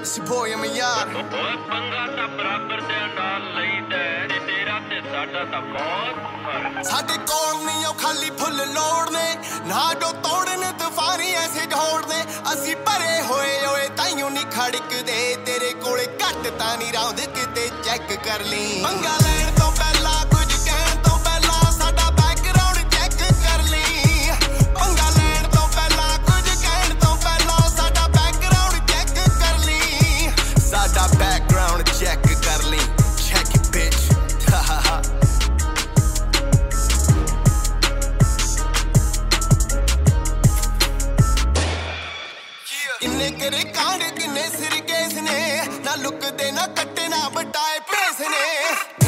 It's your boy, I'm a yard. ਪੰਗਾ ਤਾਂ ਬਰਾਬਰ ਦੇ ਨਾਲ ਲਈਦਾ ਤੇ ਤੇਰਾ ਤੇ ਸਾਡਾ ਤਾਂ ਬਹੁਤ ਫਰਕ ਸਾਡੇ ਕੋਲ ਨਹੀਂ ਉਹ ਖਾਲੀ ਫੁੱਲ ਲੋੜ ਨੇ ਨਾ ਜੋ ਤੋੜਨ ਤੂਫਾਨੀ ਐਸੇ ਢੋੜ ਨੇ ਅਸੀਂ ਭਰੇ ਹੋਏ ਓਏ ਤਾਈਓ ਨਹੀਂ ਖੜਕਦੇ ਤੇਰੇ ਕੋਲੇ ਘੱਟ ਤਾਂ ਨਹੀਂ ਰੌਂਦ ਕਿਤੇ ਚੈੱਕ ਕਰ ਲਈ ਪੰਗਾ ਲੈਣ ਤੋਂ ਪਹਿਲਾਂ ਕੁਝ ਕਹਿਣ ਤੋਂ ਪਹਿਲਾਂ ਸਾਡਾ ਬੈਕਗ੍ਰਾਉਂਡ ਚੈੱਕ ਕਰ ਲਈ ਪੰਗਾ ਲੈਣ ਤੋਂ ਪਹਿਲਾਂ ਕੁਝ ਕਹਿਣ ਤੋਂ ਪਹਿਲਾਂ ਸਾਡਾ ਬੈਕਗ੍ਰਾਉਂਡ ਚੈੱਕ ਕਰ ਲਈ ਸਾਡਾ ਬੈਕਗ੍ਰਾਉਂਡ ਚੈੱਕ ਕਰ ਲਈ check it bitch ਕਿੰਨੇ ਕਰੇ ਕਾਂਡ ਕਿੰਨੇ ਸਿਰ ਕੇਸ ਨੇ ਨਾ ਲੁੱਕਦੇ ਨਾ ਕੱਟੇ ਨਾ ਬਟਾਏ ਭੇਸ ਨੇ